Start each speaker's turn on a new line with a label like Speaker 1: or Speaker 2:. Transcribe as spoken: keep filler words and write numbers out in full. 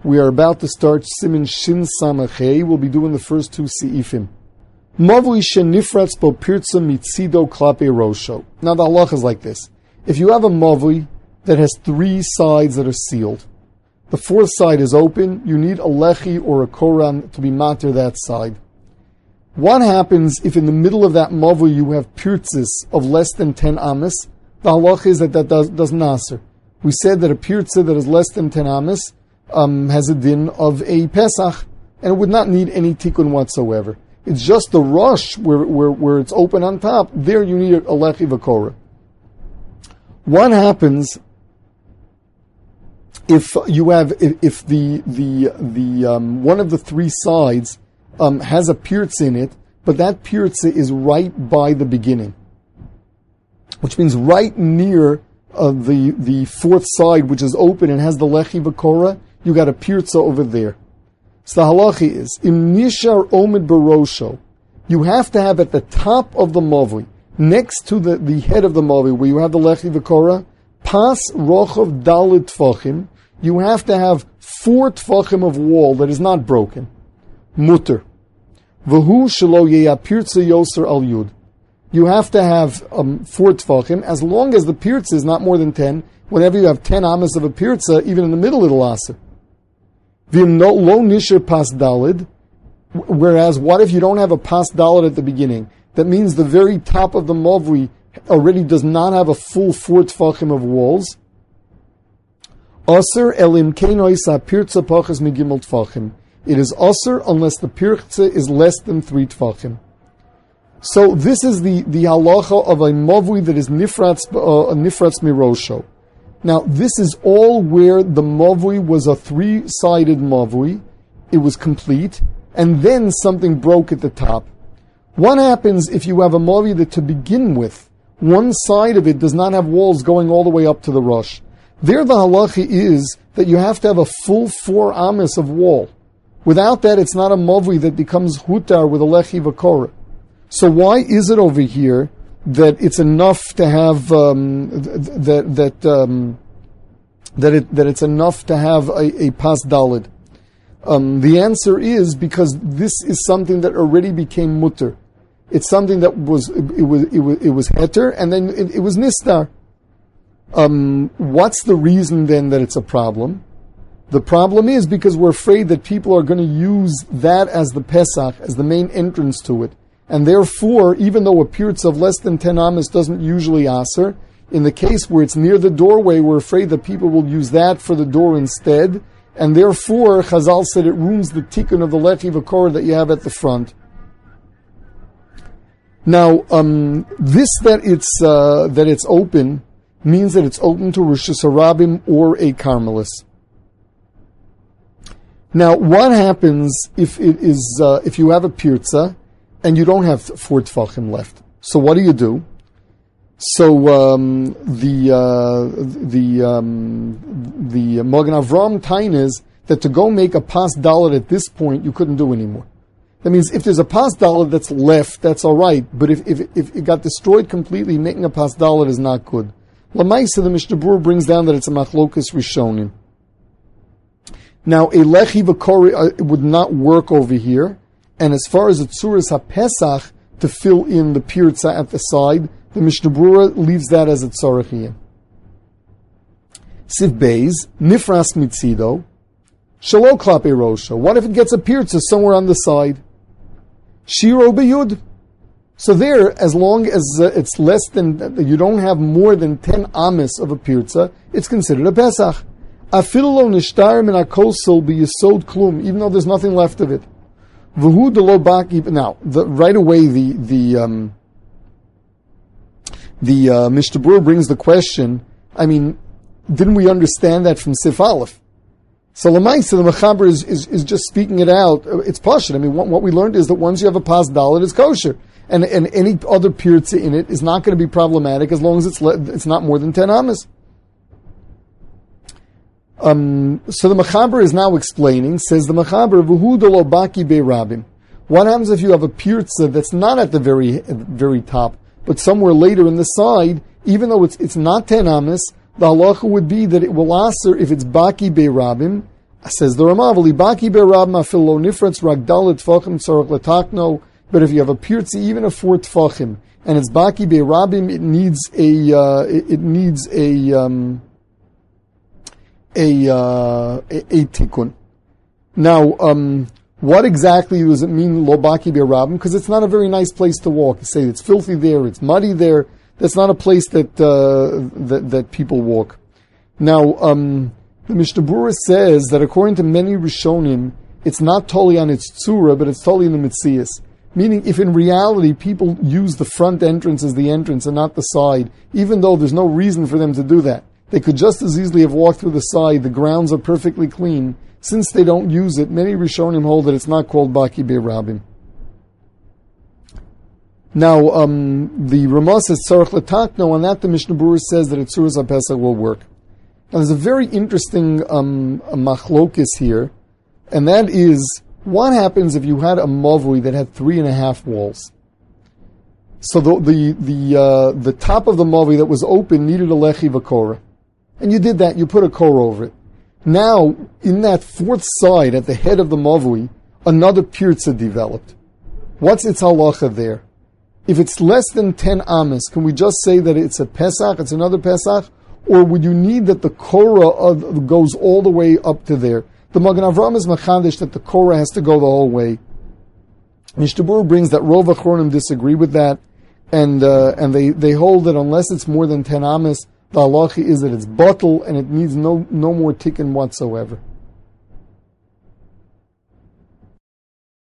Speaker 1: We are about to start Siman Shin Samachay. We'll be doing the first two Seifim. Mavui shenifratz bo pirza mitzido klape rosho. Now the halacha is like this. If you have a mavui that has three sides that are sealed, the fourth side is open, you need a lechi or a koran to be mater that side. What happens if in the middle of that mavui you have pirzas of less than ten amas? The halacha is that that does, doesn't answer. We said that a pirza that is less than ten amas um, has a din of a pesach, and it would not need any tikkun whatsoever. It's just the rush where, where, where it's open on top. There you need a lechi v'korah. What happens if you have if, if the the the um, one of the three sides um, has a pirtz in it, but that pirtz is right by the beginning, which means right near uh, the the fourth side, which is open and has the lechi v'korah. You got a pirtz over there. So the halachi is, im nishar omid barosho, you have to have at the top of the mavui, next to the, the head of the mavui, where you have the lechi v'korah, pas rochov dalid tfachim, you have to have four tfachim of wall that is not broken. Mutter. V'hu shelo yeya pirtza yoser al yud. You have to have um, four tfachim, as long as the pirtza is not more than ten. Whenever you have ten amas of a pirtza, even in the middle it'll aser. V'im no lo nisher pas dalid. Whereas, what if you don't have a pas dalid at the beginning? That means the very top of the mavui already does not have a full four tfachim of walls. Aser elim keinoisa pirtza pachas migimel tfachim. It is aser unless the pirtza is less than three tfachim. So this is the, the halacha of a mavui that is nifratz, uh, nifratz mirosho. Now, this is all where the mavui was a three-sided mavui. It was complete, and then something broke at the top. What happens if you have a mavui that, to begin with, one side of it does not have walls going all the way up to the rush? There, the halacha is that you have to have a full four amas of wall. Without that, it's not a mavui that becomes hutar with a lechi v'korah. So why is it over here that it's enough to have um, that that um, that it that it's enough to have a, a pas dalid? Um, the answer is because this is something that already became mutter. It's something that was it, it was it was it was heter, and then it, it was nistar. Um, what's the reason then that it's a problem? The problem is because we're afraid that people are going to use that as the Pesach, as the main entrance to it. And therefore, even though a pirtz of less than ten amas doesn't usually aser, in the case where it's near the doorway, we're afraid that people will use that for the door instead. And therefore, Chazal said it ruins the tikkun of the lechi v'korah that you have at the front. Now, um, this that it's uh, that it's open means that it's open to Rosh Hashanah or a Carmelis. Now, what happens if it is uh, if you have a pirtza and you don't have four tfachim left? So what do you do? So um, the uh, the um, the Magen Avram Tainez that to go make a pas dalet at this point you couldn't do anymore. That means if there's a pas dalet that's left, that's all right. But if if, if it got destroyed completely, making a pas dalet is not good. Lamaisa, the Mishnah Berurah brings down that it's a machlokas rishonim. Now, a lechi v'korah would not work over here. And as far as the tzuras ha-pesach, to fill in the pirtza at the side, the Mishnah Berurah leaves that as a tzarechiyim. Siv Beis, nifras mitzido, shalo klape rosho. What if it gets a pirtza somewhere on the side? Shiro beyud. So there, as long as uh, it's less than, you don't have more than ten amis of a pirtza, it's considered a pesach. Afilu lo nishtar min hakosel b'yesod klum, even though there's nothing left of it. V'hu de lo baki. Now, the, right away, the the um, the uh, Mishnah Berurah brings the question. I mean, didn't we understand that from Sif Aleph? So Lamaisa, the Mechaber is, is is just speaking it out. It's pashut. I mean, what, what we learned is that once you have a pas dalet, it's kosher, and and any other pirtza in it is not going to be problematic as long as it's le- it's not more than ten amas. Um, so the Mechaber is now explaining, says the Mechaber, V'hu de lo baki be'rabim. What happens if you have a pirtza that's not at the very very top, but somewhere later in the side, even though it's it's not ten amas, the halacha would be that it will aser if it's baki be'rabim, Says the Rama, "V'libaki berab mafil lo nifratz ragdalit tfachim tzarich letakno." But if you have a pirtzi, even a four tfachim, and it's baki berabim, it needs a uh, it, it needs a um, a, uh, a a tikkun. Now, um, what exactly does it mean lo baki berabim? Because it's not a very nice place to walk. You say it's filthy there, it's muddy there. That's not a place that uh, that that people walk. Now, um, the Mishnah Berurah says that according to many Rishonim, it's not totally on its tzura, but it's totally in the mitzias. Meaning, if in reality people use the front entrance as the entrance and not the side, even though there's no reason for them to do that, they could just as easily have walked through the side. The grounds are perfectly clean. Since they don't use it, many Rishonim hold that it's not called Baki Be'Rabim. Now, um, the Ramah says Tzarech L'Takno, on that the Mishnah Berurah says that Etzuras HaPesach will work. Now, there's a very interesting um, machlokis here, and that is, what happens if you had a mavui that had three and a half walls? So the the the, uh, the top of the mavui that was open needed a lechi v'korah, and you did that. You put a korah over it. Now, in that fourth side at the head of the mavui, another pirtza developed. What's its halacha there? If it's less than ten amas, can we just say that it's a pesach? It's another pesach, or would you need that the korah of, goes all the way up to there? The Magen Avraham is machadish that the korah has to go the whole way. Mishnah Berurah brings that Rov Achronim disagree with that, and uh, and they, they hold that unless it's more than ten amas, the halacha is that it's bottle and it needs no no more tikkun whatsoever.